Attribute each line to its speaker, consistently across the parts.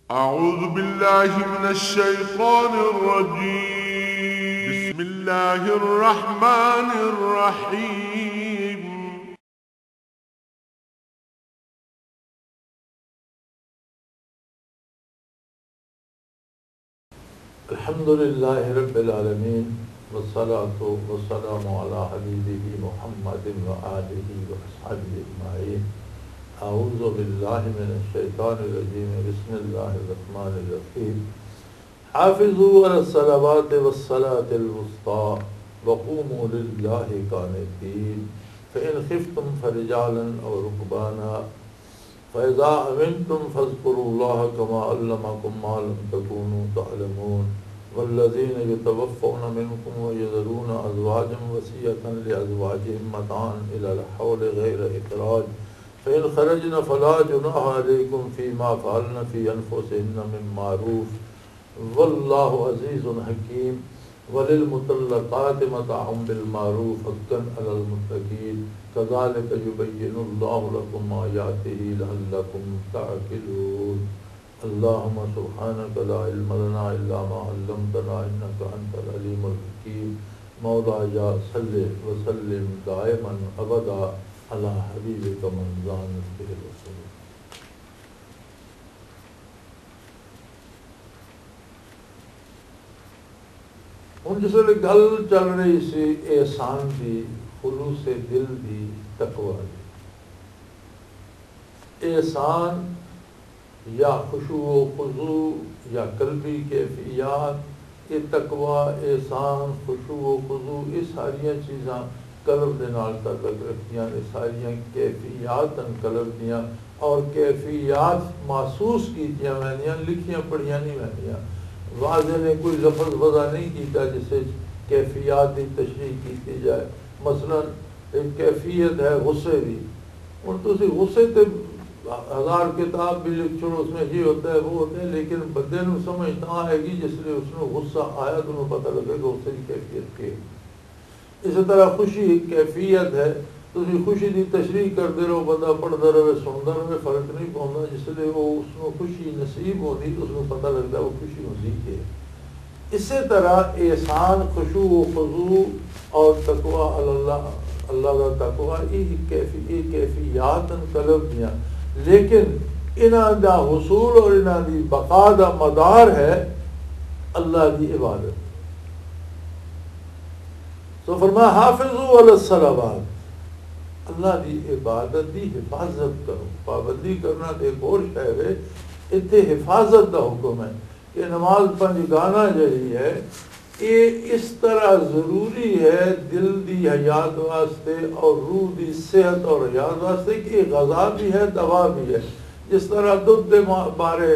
Speaker 1: أعوذ بالله من الشيطان الرجيم. بسم الله الرحمن الرحيم.
Speaker 2: الحمد لله رب العالمين والصلاة والسلام على حبيبه محمد وآله وأصحابه أجمعين. أعوذ بالله من الشيطان الرجيم. بسم الله الرحمن الرحيم. حافظوا على الصلوات والصلاة الوسطى وقوموا لله قانتين فإن خفتم فرجالا أو ركبانا فإذا أمنتم فاذكروا الله كما علمكم ما لم تكونوا تعلمون والذين يتوفون منكم ويذرون أزواجا وصية لأزواجهم متاعا إلى الحول غير إخراج فإن خرجن فلا جناح عليكم فيما فعلن في أنفسهن من معروف والله عزيز حكيم وللمطلقات متاع بالمعروف حقا على المتقين كذلك يبين الله لكم آياته لعلكم تعقلون. اللهم سبحانك لا علم لنا إلا ما علمتنا إنك أنت العليم الحكيم. مولاي صل وسلم دائما أبدا على حبيبك من زانت به الرسول. ہن جس ویلے گل چل رہی سی احسان دی، خلوص دل دی، تقوی دی. احسان یا خشوع و خضوع یا قلبی کیفیات، یہ تقوی، احسان، خشوع و خضوع، یہ ساری چیزاں قلب دے نال تعلق رکھدیاں، یہ ساری کیفیات قلب دیاں، اور کیفیات محسوس کیتیاں ویندیاں، لکھیاں پڑھیاں نہیں ویندیاں. واضح نے کوئی لفظ وضع نہیں کیتا جسے کیفیات کی تشریح کی جائے. مثلا ایک کیفیت ہے غصے کی، اور تسی غصے تے ہزار کتاب بھی لکھ چھوڑو، اس میں یہ ہوتا ہے وہ ہوتا ہے، لیکن بندے نو سمجھ نہ آئے گی جس لیے اس نے غصہ آیا تو انہوں پتہ لگے گا غصے کی کیفیت کے. اسی طرح خوشی ایک کیفیت ہے، تسی خوشی کی تشریح کرتے رہو، بندہ پڑھتا رہے سنتا رہے، فرق نہیں پاؤں جس لیے وہ اس کو خوشی نصیب ہوتی تو اس کو پتہ لگتا ہے وہ خوشی ہوتی ہے. اسی طرح احسان، خشوع و خضوع اور تقوی اللہ، اللہ کا تقوی، یہ کیفیات قلب دیاں، لیکن انہاں دا حصول اور انہاں دی بقا دا مدار ہے اللہ دی عبادت. تو فرمایا حافظوا علی الصلوات، اللہ دی عبادت دی حفاظت کرو. پابندی کرنا تے ایک اور شے ہے، اتنے حفاظت دا حکم ہے کہ نماز پنجگانہ جہی ہے یہ اس طرح ضروری ہے دل دی حیات واسطے اور روح دی صحت اور حیات واسطے کہ یہ غذا بھی ہے، دوا بھی ہے. جس طرح دودھ دے بارے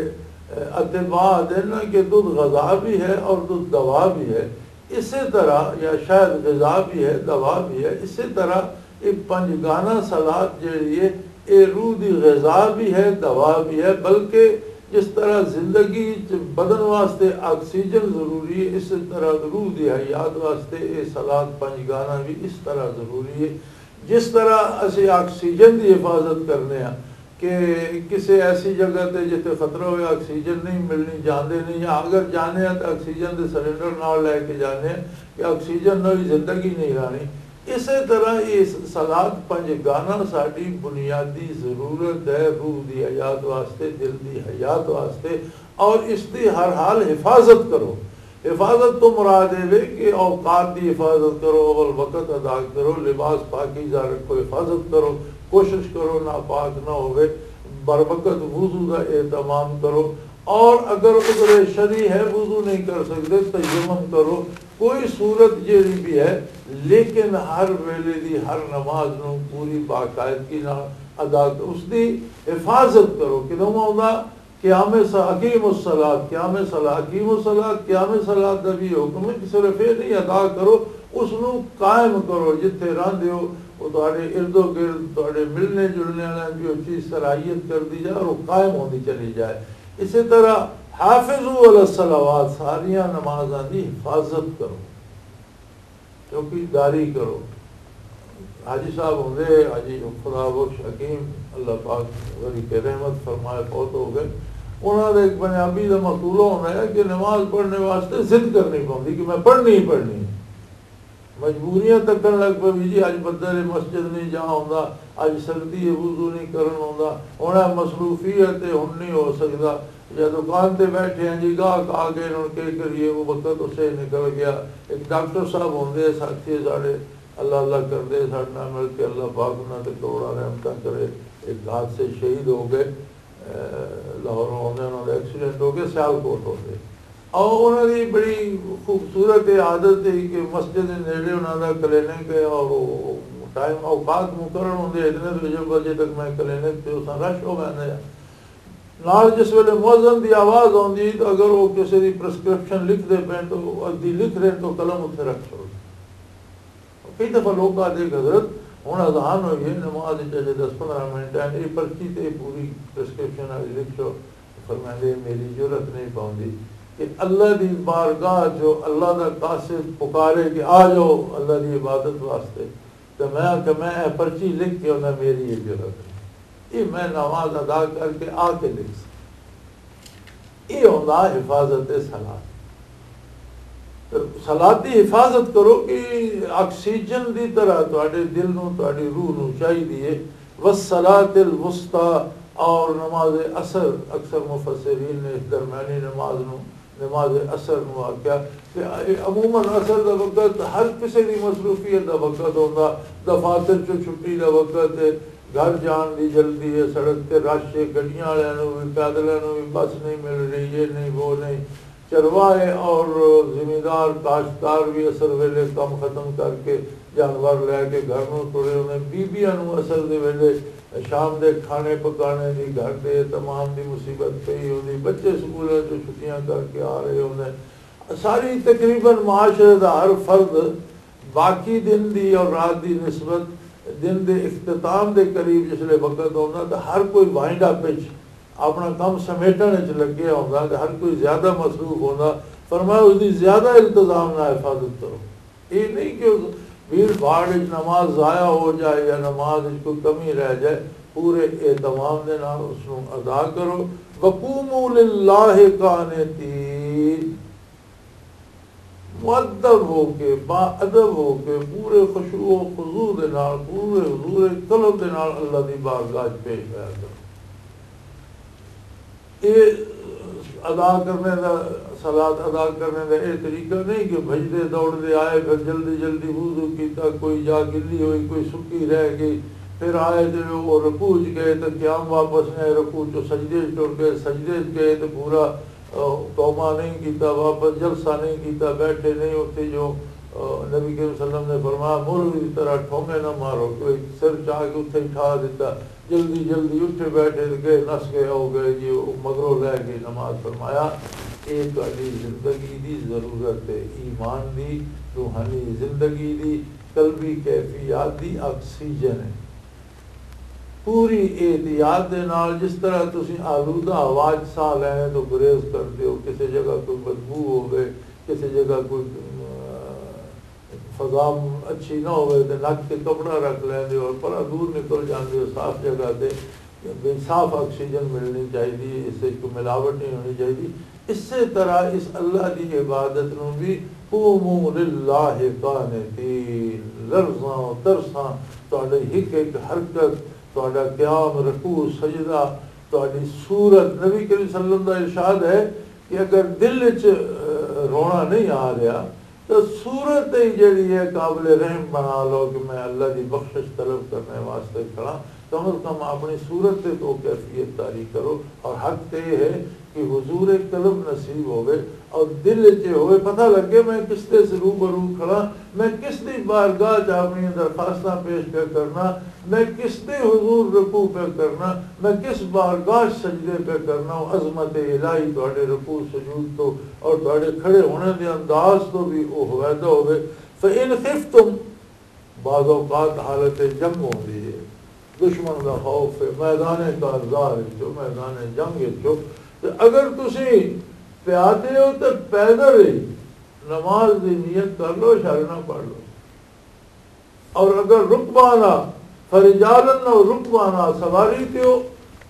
Speaker 2: اتباع دینا کہ دودھ غذا بھی ہے اور دودھ دوا بھی ہے، اسی طرح یا شاید غذا بھی ہے، دوا بھی ہے، اسی طرح یہ پنجگانہ صلاۃ جہی ہے یہ روح دی غذا بھی ہے، دوا بھی ہے. بلکہ جس طرح زندگی بدن واسطے آکسیجن ضروری ہے، اسی طرح روح دی حیات واسطے یہ صلاۃ پنجگانہ بھی اس طرح ضروری ہے. جس طرح اسی آکسیجن دی حفاظت کرنے ہیں کہ کسی ایسی جگہ تے جتے خطرہ ہوئے آکسیجن نہیں ملنی، جاندے نہیں، یا اگر جانے ہیں تو آکسیجن دے سلنڈر نال لے کے جانے ہیں کہ آکسیجن نہ زندگی نہیں رہنی. اسی طرح یہ صلاۃ پنجگانہ ساری بنیادی ضرورت ہے روح دی حیات واسطے، دل دی حیات واسطے، اور اس دی ہر حال حفاظت کرو. حفاظت تو مراد ہے کہ اوقات دی حفاظت کرو، اول وقت ادا کرو، لباس پاکیزہ رکھو، حفاظت کرو، کوشش کرو ناپاک نہ ہوئے، بروقت وضو کا اہتمام کرو، اور اگر عذر شرعی ہے وضو نہیں کر سکتے تیمم کرو. کوئی صورت جیڑی بھی ہے، لیکن ہر ویلے دی ہر نماز نو پوری باقاعدگی نال ادا کرو، اس دی حفاظت کرو. کدوں آؤں قیام حکیم الصلاۃ، قیام صلاۃ، حکیم الصلاۃ، قیام صلاۃ دا بھی حکم ہے کہ صرف یہ نہیں ادا کرو، اس نو قائم کرو. جتھے رہندے ہو وہ تھوڑے ارد و گرد تھوڑے ملنے جلنے والے بھی وہ چیز صلاحیت کر دی جائے اور وہ قائم ہوتی چلی جائے. اسی طرح حافظوا علی الصلوات، ساریاں نمازاں دی حفاظت کرو، چوکی داری کرو. حاجی صاحب ہوندے، حاجی خدا بخش حکیم اللہ پاک غریب کے رحمت فرمائے، فوت ہو گئے. انہوں نے ایک بنیابی کا مقولہ ہونا ہے کہ نماز پڑھنے واسطے ضد کرنی پڑتی کہ میں پڑھنی ہی پڑھنی ہے، مجبوریاں تکن لگ پہ بھی جی اج بدل مسجد نہیں جا ہوندا، اج سردی ہے وضو نہیں کرن ہوندا، ہن مصروفیت ہے ہن نہیں ہو سکتا، یا دکان تے بیٹھے ہیں جی گاہک آ گئے انہوں نے کہ کریے وہ وقت اسے نکل گیا۔ ایک ڈاکٹر صاحب ہوندے ساتھی ساڑے اللہ اللہ کردے ساڑے نال مل کے اللہ پاک انہوں نے کروڑا رحمتاں کرے، ایک ہاتھ سے شہید ہو گئے، لاہور ہوندے انہوں نے ایکسیڈنٹ ہو گئے، سیالکوٹ ہو گئے، اور انہوں نے بڑی خوبصورت عادت ہے کہ مسجد نیڑے انہوں نے کلینک ہے اور ٹائم اوقات مقرر ہوندے اتنے بجے تک میں کلینک تے اساں رش ہو گئے نال جس ویلے مؤذن دی آواز آندی تو اگر وہ کسی دی پرسکرپشن لکھ دے پین تو ادھی لکھ رہے تو قلم اتنے رکھ چھوڑ۔ کئی دفعہ لوگ آتے حضرت ہوں اذان ہوئی ہے نماز چاہے 10-15 منٹ ہے یہ پرچی تے پوری پرسکرپشن والی لکھ چھوڑ، فرمائے میری ضرورت نہیں پاؤندی کہ اللہ دی بارگاہ جو اللہ دا قاصد پکارے کہ آ جاؤ اللہ دی عبادت واسطے تو میں پرچی لکھ کے انہیں میری یہ ضرورت ہے، یہ میں نماز ادا کر کے آ کے لکھ سکتا، یہ ہوتا حفاظت صلاۃ۔ صلاۃ دی حفاظت کرو کہ آکسیجن دی طرح تواڈے دل نو تواڈی روح نو چاہیے، والصلاۃ الوسطیٰ، اور نماز عصر اکثر مفسرین نے درمیانی نماز عصر نو آکھیا کہ عموماً عصر دا وقت ہر کسی دی مصروفیت دا وقت ہوندا، دفاتر چو چھٹی دا وقت ہے، گھر جان دی جلدی ہے، سڑک تے رش ہے، گڈیاں والوں بھی پیدلوں بھی بس نہیں مل رہی، یہ نہیں وہ نہیں، چرواہے اور زمیندار کاشتکار بھی اثر ویلے کم ختم کر کے جانور لے کے گھر میں ٹرے ہونے، بیبیاں اثر دے ویلے شام دے کھانے پکانے دی گھر دے تمام دی مصیبت پئی ہوندی، بچے سکولوں جو چھٹیاں کر کے آ رہے ہوندے، ساری تقریباً معاشرے دا ہر فرد باقی دن دی اور رات دی نسبت دن دے اختتام دے قریب جسلے وقت ہونا تو ہر کوئی وائنڈ اپ اپنا کام سمیٹنے لگیا ہوتا کہ ہر کوئی زیادہ مصروف ہوتا، فرمایا اس کی زیادہ التزام نہ حفاظت کرو، یہ نہیں کہ بھیڑ بھاڑ نماز ضائع ہو جائے یا نماز کوئی کمی رہ جائے، پورے اہتمام دے نال اس کو ادا کرو۔ وقوموا للہ قانتین، مؤدب ہو کے با ادب ہو کے پورے خشوع و خضوع دے نال پورے حضور قلب دے نال اللہ دی بارگاہ پیش آیا کرو۔ یہ ادا کرنے دا صلاۃ ادا کرنے دا یہ طریقہ نہیں کہ بھجدے دوڑتے آئے پھر جلدی جلدی وضو کیتا، کوئی جا گلی ہوئی کوئی سکی رہ گئی، پھر آئے تو وہ رکوع گئے تو قیام واپس نہیں، رکوع چ سجدے ٹر گئے، سجدے گئے تو پورا توبہ نہیں کیتا، واپس جلسہ نہیں کیتا، بیٹھے نہیں ہوتے جو نبی کریم صلی اللہ علیہ وسلم نے فرمایا مرغی کی طرح ٹھونگے نہ مارو، کوئی سر چاہ کے اتنے اٹھا دیتا، جلدی جلدی اٹھے بیٹھے گئے نس گئے ہو گئے جی مگروں لے گئی نماز۔ فرمایا یہ تہاڈی زندگی دی ضرورت ہے، ایمان دی، روحانی زندگی دی، قلبی کیفیات دی آکسیجن ہے۔ پوری احتیاط دے نال جس طرح تسی آلودہ ہوا ساہ لیں تو گریز کرتے ہو، کسی جگہ کوئی بدبو ہو گئے، کسی جگہ کوئی فضا اچھی نہ ہوئے تو نک کے کپڑا رکھ لیں اور پرا دور نکل جاندے ہو صاف جگہ تے، صاف آکسیجن ملنی چاہیے، اس سے کوئی ملاوٹ نہیں ہونی چاہیے۔ اسی طرح اس اللہ دی عبادت نو بھی قوموا للہ قانتین، لرزاں ترساں تہاڈی ایک ایک حرکت، تہاڈا قیام، رکوع، سجدہ، تہاڈی صورت، نبی کریم صلی اللہ علیہ وسلم کا ارشاد ہے کہ اگر دل وچ رونا نہیں آ رہا تو صورت ہی جڑی ہے قابل رحم بنا لو کہ میں اللہ دی بخشش طلب کرنے واسطے کھڑا، کم از کم اپنی صورت سے تو کیفیت طاری کرو، اور حق تو یہ ہے کہ حضور قلب نصیب ہوئے اور دل چ ہوئے پتہ لگے میں کس طرح سے روبرو کھڑا، میں کس دی بارگاہ چ اپنی درخواستاں پیش پہ کرنا، میں کس دی حضور رکوع پہ کرنا، میں کس بارگاہ سجدے پہ کرنا، عظمت الہی تواڈے رکوع سجود تو اور تواڈے کھڑے ہونے دے انداز تو بھی وہ ہویدا ہوئے۔ فإن خفتم، بعض اوقات حالت جنگ ہوندی ہے، دشمن کا خوف ہے، میدان کارزار جو میدان جنگ جو، اگر تسی پیادے ہو تو پیدل ہی نماز دی نیت کر لو، شرنا پڑھ لو، اور اگر رکبانا فرجالن رکبانا سواری تے ہو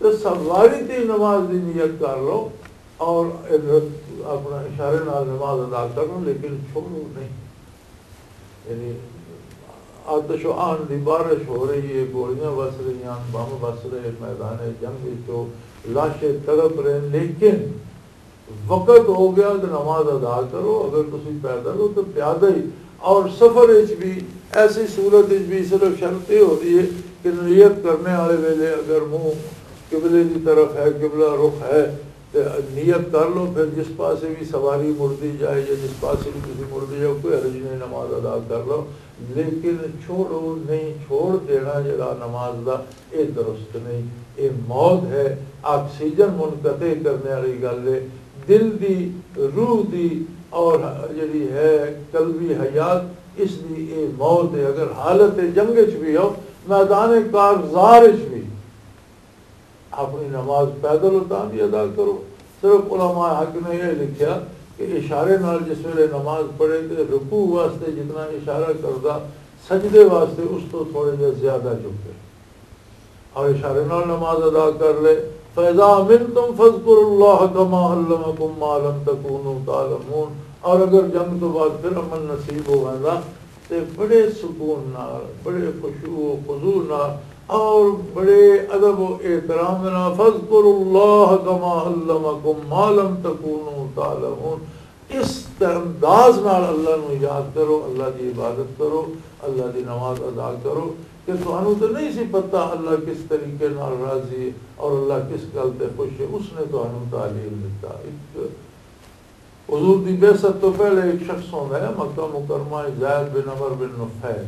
Speaker 2: تو سواری تھی نماز دی نیت کر لو اور اپنا اشارے نال نماز ادا کرو، لیکن چھوڑو نہیں. یعنی آتش و آن دی بارش ہو رہی ہے، گولیاں بس رہی ہیں، بم بس رہے، میدان جنگ جو لاشیں تڑپ رہے، لیکن وقت ہو گیا تو نماز ادا کرو. اگر تسی پیدل ہو تو پیادہ ہی. اور سفر بھی ایسی صورت بھی صرف شرط یہ ہوتی ہے کہ نیت کرنے والے ویلے اگر منہ قبلے کی طرف ہے، قبلہ رخ ہے، تو نیت کر لو. پھر جس پاسے بھی سواری مڑتی جائے یا جس پاسے بھی کسی مڑتی جائے کوئی حرج نہیں، نماز ادا کر لو. لیکن چھوڑو نہیں. چھوڑ دینا جڑا نماز دا یہ درست نہیں، یہ موت ہے، آکسیجن منقطع کرنے والی گل ہے. دل دی، روح دی اور جڑی ہے قلبی حیات، اس دی یہ موت ہے. اگر حالت جنگ بھی ہو، میدان کارزار بھی اپنی نماز پیدل ہوتا بھی ادا کرو. صرف علماء حق نے یہ لکھا کہ اشارے نال جس ویلے نماز پڑھے تو رکوع واسطے جتنا اشارہ کردہ سجدے واسطے اس تو تھوڑے جہے زیادہ چکے اور اشارے نال نماز ادا کر لے. فَإِذَا أَمِنْتُمْ فَاذْكُرُوا اللَّهَ كَمَا عَلَّمَكُمْ مَا لَمْ تَكُونُوا تَعْلَمُونَ. اور اگر جنگ تو بعد پھر امن نصیب ہوگا تو بڑے سکون نال، بڑے خشوع و خضوع نال اور بڑے ادب و احترام نال فَاذْكُرُوا اللَّهَ كَمَا عَلَّمَكُمْ مَا لَمْ تَكُونُوا تَعْلَمُونَ. اس انداز نال اللہ نو یاد کرو، اللہ کی عبادت کرو، اللہ کی نماز ادا کرو کہ تمہیں تو نہیں سی پتہ اللہ کس طریقے نال راضی اور اللہ کس گل تے خوش ہے. اس نے تمہیں تعلیم دیتا. حضور دی بعثت تو پہلے ایک شخص ہوتا ہے مکہ مکرمہ، زید بن عمر بن نفیل.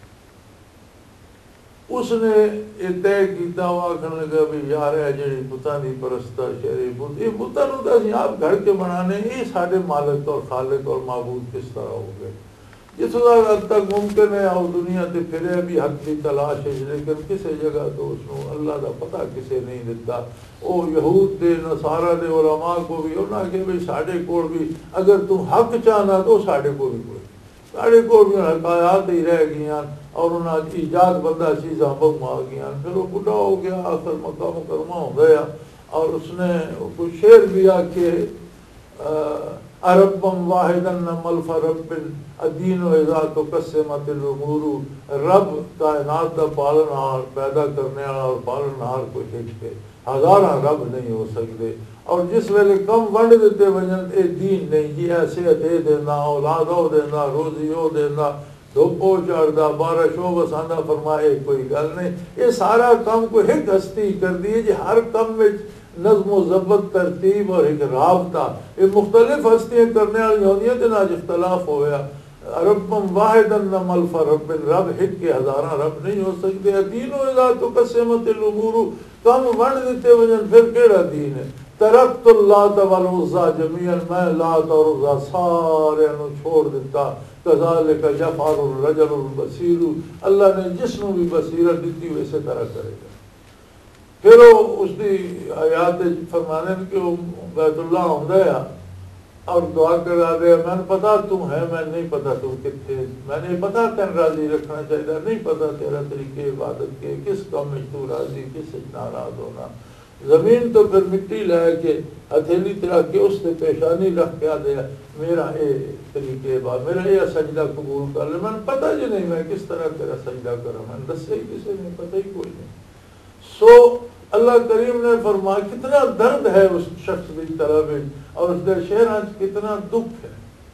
Speaker 2: اس نے یہ طے کیتا ہوا آخر لگا بھی یار ہے جڑی بتاں دی پرستہ شہری بت، یہ بتاں نوں تے آپ گھر کے بنانے، یہ سارے مالک اور خالق اور معبود کس طرح ہو گئے. جس حد تک ممکن ہے اور دنیا تے پھرے بھی حق کی تلاش ہے، لیکن کسی جگہ تو اس کو اللہ دا پتہ کسے نہیں دیتا. او یہود دے نصارہ دے علماء کو بھی انہاں کہ بھئی ساڈے کول بھی اگر تو حق چاہنا تو ساڈے کو بھی کوئی، ساڈے کو بھی حقایات ہی رہ گئیاں اور انہاں کی ایجاد بندہ چیزاں بہم آ گئیاں. پھر وہ بڑھا ہو گیا، آخر مکہ مکرمہ ہو گیا اور اس نے کوئی شعر بھی آکے اربم واحدن ملف رب الدین و اذا تقسمت الامور. رب کائنات دا پالنہار، پیدا کرنے والا اور پالنہار کوئی ایک ہے، ہزاراں رب نہیں ہو سکتے. اور جس ویلے کم ونڈ دیتے وجن اے دین نہیں جی، ایسے دے دینا، اولاد ہو دینا، روزی ہو دینا، دھوپو چڑھدا، بارش ہو بساندہ، فرمائے کوئی گل نہیں. یہ سارا کام کوئی ایک ہستی کر دی جی. ہر کم میں نظم و ضبط، ترتیب اور ایک رابطہ، یہ مختلف ہستیاں کرنے والی ہوتی ہیں تو آج اختلاف ہو گیا. ربم واحدن ملف رب، رب ایک کے ہزاراں رب نہیں ہو سکتے. دین و اذا تقسمت الامور، کم ونڈ دیتے وجن پھر کیڑا دین ہے. ترکت اللات والعزی جمیعا، میں لات اور عزی سارے نو چھوڑ دیتا. کذالک یفعل الرجل البصیر، اللہ نے جس نو بھی بصیرت دیتی ویسے طرح کرے گا. پھر وہ اس کی آیات فرمانے کہ وہ بیت اللہ ہوندا ہے اور دعا کرا دے، میں نے پتا تم ہے، میں نہیں پتا تم کتنے، میں نے پتا تین راضی رکھنا چاہیے، نہیں پتا تیرا طریقے عبادت کے، کس کام میں تو راضی، کس سے ناراض ہونا. زمین تو پھر مٹی لائے کے ہتھیلی طرح کے اس سے پیشانی رکھ کے دیا میرا اے طریقے بعد میرا یہ سجدہ قبول کر لے. میں نے پتا جی نہیں میں کس طرح تیرا سجدہ کروں، میں نے دسے ہی کسی نے پتہ ہی کوئی نہیں. سو اللہ کریم نے فرمایا کتنا درد ہے اس شخص کی طرف اور اس کے شہر کتنا دکھ ہے.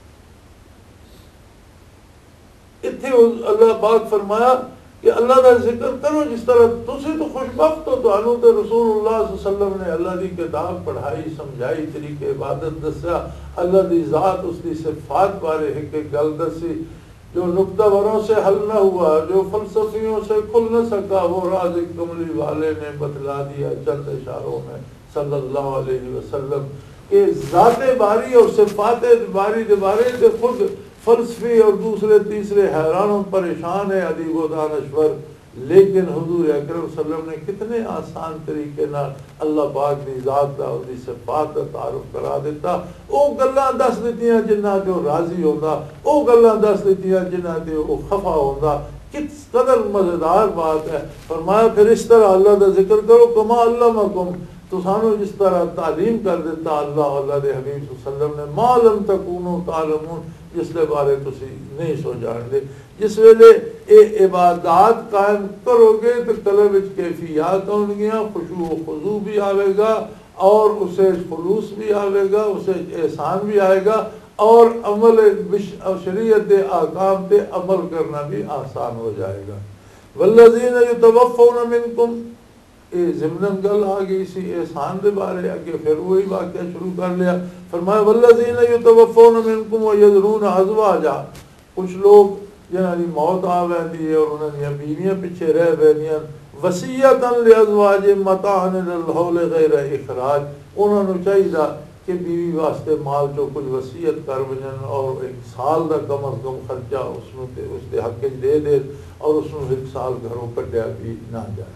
Speaker 2: اتنے اللہ پاک فرمایا کہ اللہ کا ذکر کرو جس طرح تسی تو خوشبخت ہو. تو انو تے رسول اللہ صلی اللہ علیہ وسلم نے اللہ کی کتاب پڑھائی، سمجھائی، طریقے عبادت دسیا، اللہ دی ذات اس کی صفات بارے ایک گل دسی جو نقطہ وروں سے حل نہ ہوا، جو فلسفیوں سے کھل نہ سکا، وہ راز کملی والے نے بتلا دیا چند اشاروں میں صلی اللہ علیہ وسلم کہ ذات باری اور صفات باری کے بارے سے خود فلسفی اور دوسرے تیسرے حیران پریشان ہے، ادیب و دانشور. لیکن حضور اکرم صلی اللہ علیہ وسلم نے کتنے آسان طریقے نال اللہ پاک دی ذات دا اور دی صفات دا تعارف کرا دیتا. او گلاں دس دیتیاں جنہاں تے راضی ہوندا، او گلاں دس دیتیاں جنہاں تے او خفا ہوندا. کس قدر مزیدار بات ہے. فرمایا پھر اس طرح اللہ کا ذکر کرو کما علمکم تو سانو جس طرح تعلیم کر دیتا اللہ دے حبیب صلی اللہ علیہ وسلم نے ما لم تکونوا تعلمون جس دے بارے تسی نہیں سو جان دے. جس ویلے اے عبادات قائم کرو گے تو قلب وچ کیفیات ہون گیاں, خشوع و خضوع بھی آئے گا اور اسے خلوص بھی آئے گا, اسے احسان بھی آئے گا اور عمل شریعت احکام پہ عمل کرنا بھی آسان ہو جائے گا. والذین یتوفون منکم یہ ضمن گل آ گئی سی احسان دے بارے اگے پھر وہی واقعہ شروع کر لیا. فرمایا والذین یتوفون منکم ویذرون ازواجا کچھ لوگ جنہاں دی موت آ ویندی ہے اور انہاں دی بیویاں پیچھے رہ ویندیاں وصیۃ لازواج متاع للحول غیر اخراج انہاں نوں چاہیے کہ بیوی واسطے مال جو کچھ وصیت کر ونجن اور ایک سال دا کم از کم خرچہ اس نوں تے اس دے حق وچ دے دے اور اس نوں ایک سال گھروں کڈیا بھی نہ جائے.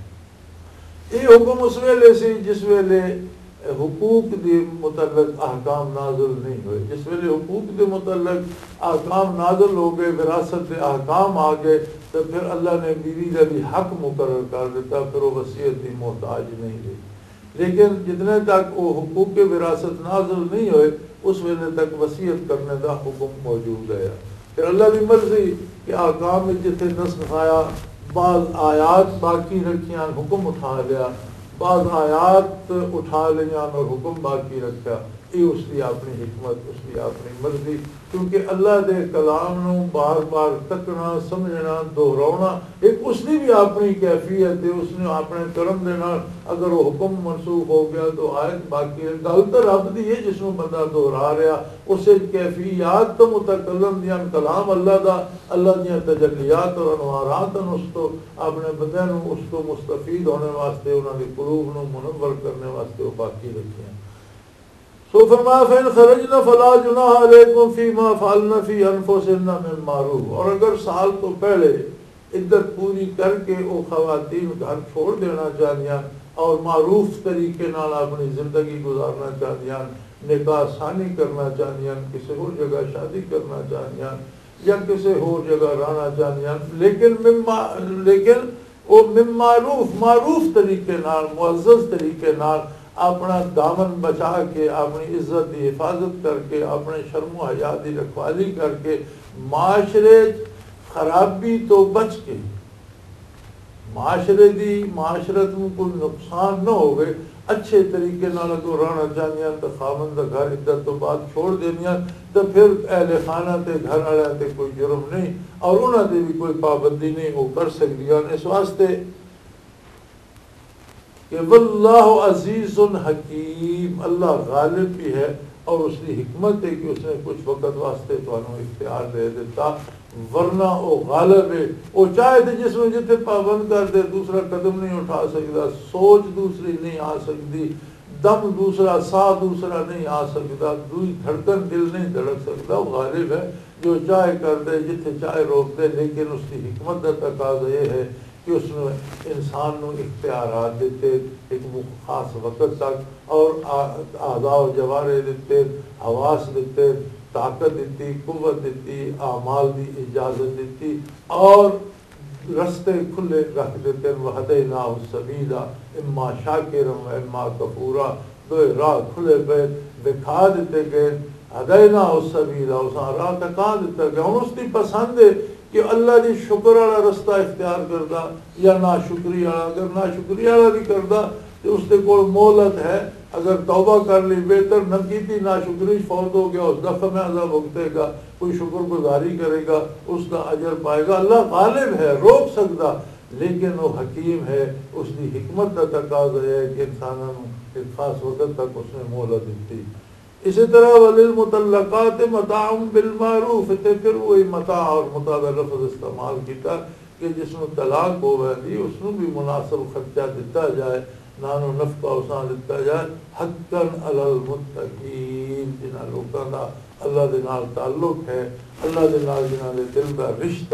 Speaker 2: یہ حکم اس ویلے سے جس ویلے حقوق دے متعلق احکام نازل نہیں ہوئے. جس ویلے حقوق دے متعلق احکام نازل ہو گئے, وراثت دے احکام آ گئے تو پھر اللہ نے بیوی کا بھی حق مقرر کر دیتا, پھر وہ وصیت کی محتاج نہیں رہی. لیکن جتنے تک وہ حقوق وراثت نازل نہیں ہوئے اس ویلے تک وصیت کرنے کا حکم موجود ہے. پھر اللہ کی مرضی کہ احکام میں جتنے نسخ آیا بعض آیات باقی رکھیاں حکم اٹھا لیا, بعض آیات اٹھا لیاں اور حکم باقی رکھا. یہ اس کی اپنی حکمت, اس کی اپنی مرضی, کیونکہ اللہ دے کلام نو بار بار تکنا سمجھنا دہراؤنا ایک اس کی بھی اپنی کیفیت ہے. اس نے اپنے کرم دے نال اگر وہ حکم منسوخ ہو گیا تو آیت باقی ہے. گل تو رب دی ہے جس نو بندہ دہرا رہا, اسے کیفیات تو متکلم دیاں کلام اللہ دا, اللہ دیاں تجلیات اور انوارات اس تو اپنے بندے نو اس کو مستفید ہونے واسطے انہاں دے قلوب نو منور کرنے واسطے وہ باقی رکھے ہیں. تو فرمایا فَإِنْ خَرَجْنَ فَلَا جُنَاحَ عَلَيْكُمْ فِي مَا فَعَلْنَ فِي أَنفُسِهِنَّ مِن مَّعْرُوفٍ اور اگر سال تو پہلے عدت پوری کر کے وہ خواتین گھر چھوڑ دینا چاہدیاں اور معروف طریقے نال اپنی زندگی گزارنا چاہدیاں, نکاح ثانی کرنا چاہدیاں, کسی اور جگہ شادی کرنا چاہدیاں یا کسی اور جگہ رہنا چاہدیاں, لیکن وہ من معروف طریقے نال, معزز طریقے نال اپنا دامن بچا کے, اپنی عزت کی حفاظت کر کے, اپنے شرم و حیا کی رکھوالی کر کے, معاشرے خرابی تو بچ کے, معاشرے دی معاشرت میں کوئی نقصان نہ ہوئے اچھے طریقے نال اگر رہنا چاہیے تو خاوند دا گھر عدت تو بعد چھوڑ دینیاں تو پھر اہل خانہ تے گھر والے تے کوئی جرم نہیں اور انہاں تے بھی کوئی پابندی نہیں وہ کر سکدیاں. اس واسطے کہ واللہ عزیز حکیم, اللہ غالب بھی ہے اور اس کی حکمت ہے کہ اس نے کچھ وقت واسطے تو اختیار دے دیتا, ورنہ وہ غالب ہے. وہ چاہے تو جس میں جتنے پابند کر دے دوسرا قدم نہیں اٹھا سکتا, سوچ دوسری نہیں آ سکتی, دم دوسرا, سا دوسرا نہیں آ سکتا, دوسری دھڑکن دل نہیں دھڑک سکتا. وہ غالب ہے, جو چاہے کر دے, جتنے چاہے روک دے. لیکن اس کی حکمت کا تقاضا یہ ہے کہ اس نے انسان نو اختیارات دیتے ایک خاص وقت تک اور اعضاء و جوارح دیتے, حواس دیتے, طاقت دیتی, قوت دیتی, اعمال دی اجازت دیتی اور رستے کھلے رکھ دیتے. وہدیناہ السبیل اما شاکرا و اما کفورا, دو راہ کھلے پہ دکھا دیتے گئے. ہدیناہ السبیل, اساں راہ دکھا دیتا گیا. ہن اس کی پسند ہے کہ اللہ دی شکر والا رستہ اختیار کردا یا ناشکری والا. اگر ناشکری والا بھی کردا تو اس کے کول مہلت ہے, اگر توبہ کر لی بہتر, نہ کیتی ناشکری فوت ہو گیا اس دفعہ میں عذاب بھگتے گا, کوئی شکر گزاری کرے گا اس کا اجر پائے گا. اللہ غالب ہے, روک سکتا, لیکن وہ حکیم ہے. اس کی حکمت کا تقاضا ہے کہ انسانوں ایک خاص وقت تک اس نے مہلت دیتی. اسی طرح وللمطلقات متاع بالمعروف, پھر وہی متاع اور متاع کا لفظ استعمال کیتا کہ جس میں طلاق ہو گئی اس میں بھی مناسب خرچہ دیتا جائے, نانو نفقہ اساں دیتا جائے. حقا علی المتقین, جنہاں لوگوں کا اللہ دے نال تعلق ہے, اللہ دے نال جنہاں دے دل کا رشتہ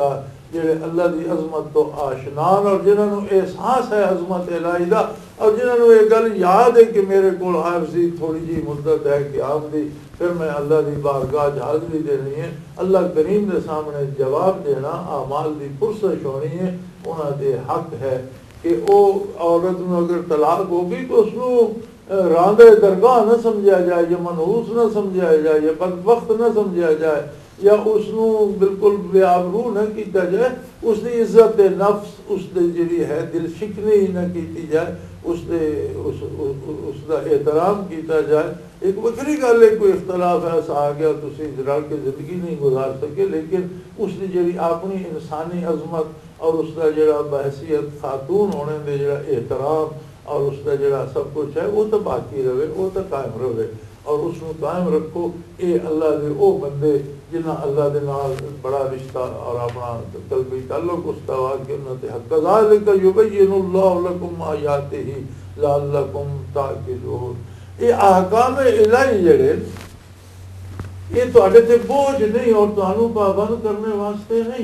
Speaker 2: جڑے اللہ دی عظمت تو آشنان اور جنہوں نے احساس ہے عظمت الہی دا اور جنہوں نے یہ گل یاد ہے کہ میرے کو عارضی تھوڑی جی مدت ہے کہ آپ دی پھر میں اللہ دی بارگاہ حاضری دینی ہے، اللہ کریم دے سامنے جواب دینا، اعمال دی پرسش ہونی ہے، انہاں دے حق ہے کہ او عورت میں اگر طلاق ہوگی تو اس کو راندے درگاہ نہ سمجھا جائے، یا منحوس نہ سمجھا جائے، یا بدبخت نہ سمجھا جائے، یا اس نو بالکل بے آبرو نہ کیتا جائے، اس دی عزت نفس اس دی جڑی ہے دل شکنی نہ کیتی جائے، اس دا احترام کیتا جائے۔ ایک وکری گل ہے کوئی اختلاف ایسا آ گیا تسی رل کے زندگی نہیں گزار سکے، لیکن اس دی جڑی اپنی انسانی عظمت اور اس دا جڑا بحیثیت خاتون ہونے دے جڑا احترام اور اس دا جڑا سب کچھ ہے وہ تو باقی رہے، وہ تو قائم رہے، اور اس کو قائم رکھو۔ اے اللہ دے او بندے جنہاں اللہ دے نال بڑا رشتہ اور اپنا قلبی تعلق استوا کہ انہاں تے حق ذالک یبین اللہ لکم آیاتہ لعلکم تعقلون۔ یہ احکام الہی جڑے یہ تواڈے تے بوجھ نہیں اور تانوں پابند کرنے واسطے نہیں،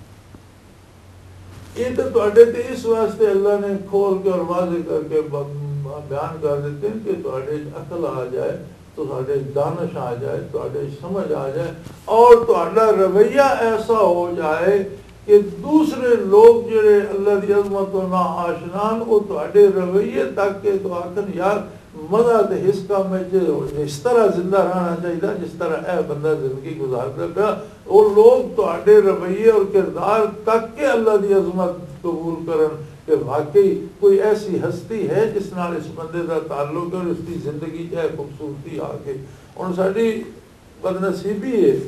Speaker 2: یہ تو تواڈے تے اس واسطے اللہ نے کھول کے اور واضح کر کے بیان کر دیتے ہیں کہ تواڈے عقل آ جائے، تواڈے دانش آ جائے، تواڈے سمجھ آ جائے، اور تواڈا رویہ ایسا ہو جائے کہ دوسرے لوگ جڑے اللہ دی عظمت و نا آشنان وہ تواڈے رویے تک کہ تو آخر یار مزہ تے حس کا میں اس طرح زندہ رہنا چاہیے جس طرح اے بندہ زندگی گزارتا پیا، وہ لوگ تواڈے رویے اور کردار تک کہ اللہ دی عظمت قبول کرن کہ واقعی کوئی ایسی ہستی ہے جس نال اس بندے دا تعلق اور اس کی زندگی چاہے خوبصورتی آ کے۔ اور ساری بد نصیبی ہے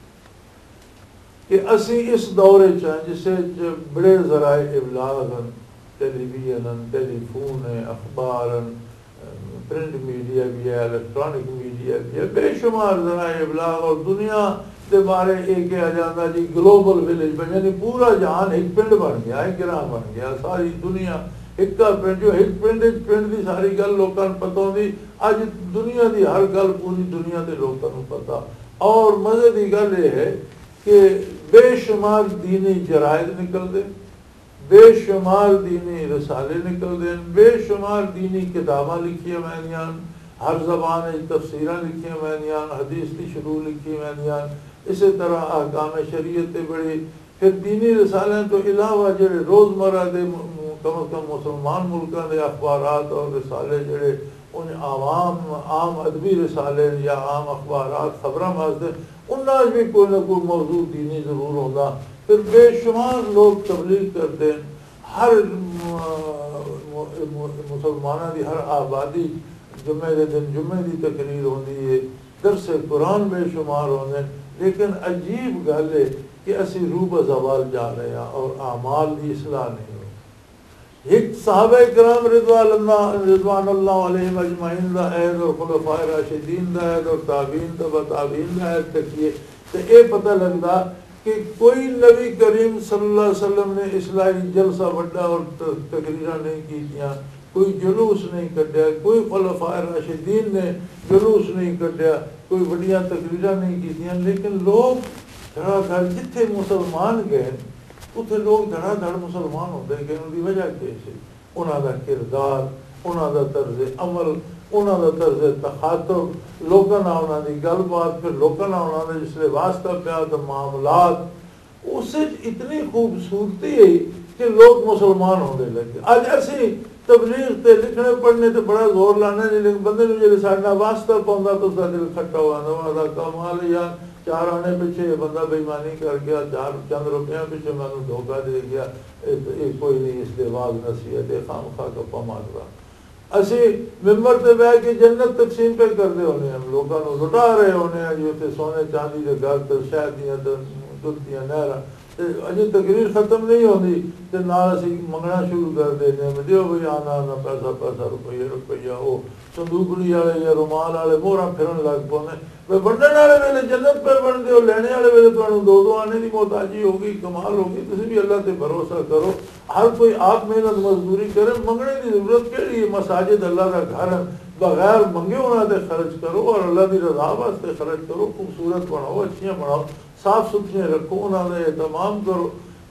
Speaker 2: کہ اسی اس دورے چاہیں جسے بڑے ذرائع ابلاغ ہیں، ٹیلی ویژن ہیں، ٹیلی فون ہیں، اخبار ہیں، پرنٹ میڈیا بھی ہے، الیکٹرانک میڈیا بھی ہے، بے شمار ذرائع ابلاغ، اور دنیا دے بارے ایک کہا جاتا جی گلوبل ویلیج بن، یعنی پورا جہان ایک پنڈ بن گیا، ایک گراں بن گیا، ساری دنیا ایک کا پنڈ، جو ایک پنڈ دی ساری گل لوکاں نوں پتہ ہوندی، اج دنیا دی ہر گل پوری دنیا دے لوکاں نوں پتہ۔ اور مزے دی گل یہ ہے کہ بے شمار دینی جرائد نکل دے، بے شمار دینی رسالے نکل دیں، بے شمار دینی کتاباں لکھیاں مینیاں، ہر زبان تفسیراں لکھیاں مینیاں، حدیث کی شروع لکھی مینیاں، اسی طرح احکام شریعت بڑی، پھر دینی رسالے تو علاوہ جڑے روزمرہ دے کم از کم مسلمان ملکاں دے اخبارات اور رسالے جڑے ان عام ادبی رسالے یا عام اخبارات خبراں واسطے انہاں بھی کوئی نہ کوئی موضوع دینی ضرور ہوگا۔ پھر بے شمار لوگ تبلیغ کرتے ہیں، ہر مسلمانوں کی ہر آبادی جمعے کے دن جمعے کی تقریر ہوتی ہے، درس قرآن بے شمار ہوتے ہیں، لیکن عجیب گل ہے کہ اسی روح زوال جا رہے ہیں اور اعمال کی اصلاح نہیں ہو۔ ایک صحابہ کرام رضوان اللہ علیہم اجمعین دا عہد اور خلفاء راشدین دا عہد اور تابعین تبع تابعین دا عہد تکیے تو یہ پتہ لگتا کہ کوئی نبی کریم صلی اللہ علیہ وسلم نے اصلاحی جلسہ بڑا اور تقریریں نہیں کیتیاں، کوئی جلوس نہیں کٹیا، کوئی خلفاء راشدین نے جلوس نہیں کٹیا، کوئی بڑیاں تقریریں نہیں کیتیاں، لیکن لوگ دھڑا دھڑ جتھے مسلمان گئے اتنے لوگ دھڑا دھڑ مسلمان ہوتے گئے۔ ان کی وجہ کیا سی؟ انہوں کا کردار، انہوں کا طرز عمل، انہوں کا طرز تخاطب، لوگوں نہ انہوں کی گل بات، پھر لوگوں نہ انہوں نے جس لئے واسطہ پیا تو معاملات، اس سے اتنی خوبصورتی ہے کہ لوگ مسلمان ہونے لگے۔ آج ایسی تبلیغ تے لکھنے پڑھنے تے بڑا زور لانا نہیں، لیکن بندے نے جب سارا واسطہ پاؤں تو اس کا دل کھٹا ہوا نہ کمال یا چار آنے پیچھے بندہ بےمانی کر گیا، چند روپیہ پیچھے میں نے دھوکہ دے گیا، کوئی نہیں اس کے بعد نصیحت خام خواہ کپا مار رہا۔ اسی ممبر تے بیٹھ کے جنت تقسیم پہ کرتے ہونے، ہم لوگوں کو لٹا رہے ہونے ہیں، جو تے سونے چاندی کے گھر تے شہد دیاں دلتیاں نہراں، اجے تقریر ختم نہیں ہوتی تے نال اسی منگنا شروع کر دینے ہیں، دیو بھئی آنا آنا پیسہ روپیہ وہ صندوقڑی والے یا رومال والے موہراں پھرن لگ پونے، بنڈن والے ویلے جنت پہ بن دیو، لینے والے ویلے تمہیں دو آنے کی محتاجی ہوگی، کمال ہوگی۔ تسی بھی اللہ تے بھروسہ کرو، ہر کوئی آپ محنت مزدوری کرے، منگنے کی ضرورت کیڑی ہے؟ مساجد اللہ کا گھر ہے، بغیر منگے انہاں تے خرچ کرو اور اللہ کی رضا واسطے خرچ کرو، خوبصورت بناؤ، اچھیاں بناؤ، صاف ستھریاں رکھو، انہاں دا اہتمام کرو۔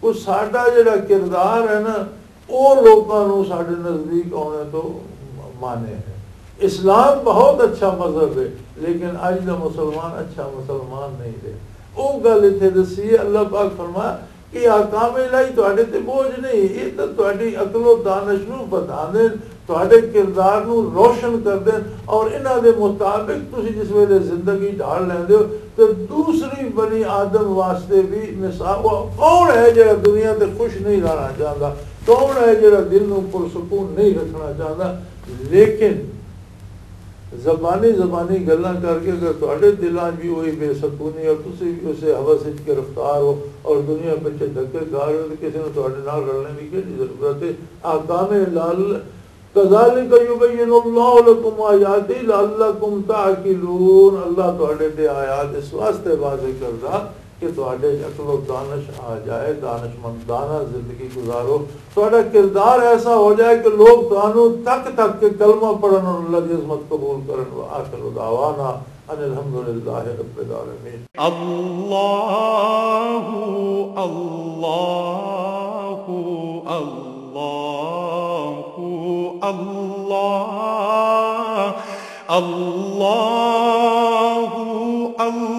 Speaker 2: وہ ساڈا جڑا کردار ہے نا وہ لوگوں کو ساڈے نزدیک آنے تو مانے ہے. اسلام بہت اچھا مذہب ہے لیکن اج دا مسلمان اچھا مسلمان نہیں رہے. وہ گل اتنے دسی ہے اللہ پاک فرمایا کہ احکام الہی تواڈے تے بوجھ نہیں, یہ تو تواڈی عقل و دانش نو بتا دیں, تواڈے کردار نو روشن کر دیں اور انہاں دے مطابق تسی جس ویلے زندگی ڈھال لیندے ہو تو دوسری بنی آدم واسطے بھی مثال. کون ہے جڑا دنیا تے خوش نہیں رہنا چاہتا, کون ہے جڑا دل نو پرسکون نہیں رکھنا چاہتا, لیکن زبانی گلاں کر کے اگر تواڈے دلاں بھی وہی بے سکونی اور تسی بھی اسے ہوس وچ گرفتار ہو اور دنیا پیچھے دھکے کھا رہے ہو تو کسی نے تواڈے نال رلنے کی کیڑی ضرورت ہے. احکام لال کذالک یبین اللہ لکم آیاتی لعلکم تعقلون. اللہ تواڈے تے آیات اس واسطے واضح کردا کہ تواڈے عقل و دانش آ جائے, دانشمندانہ زندگی گزارو, تواڈا کردار ایسا ہو جائے کہ لوگ تانوں تک تک کے کلمہ پڑھن اور اللہ کی عظمت قبول کرن. وآخر دعوانا ان الحمدللہ رب العالمین.
Speaker 3: اللہ اللہ اللہ اللہ اللہ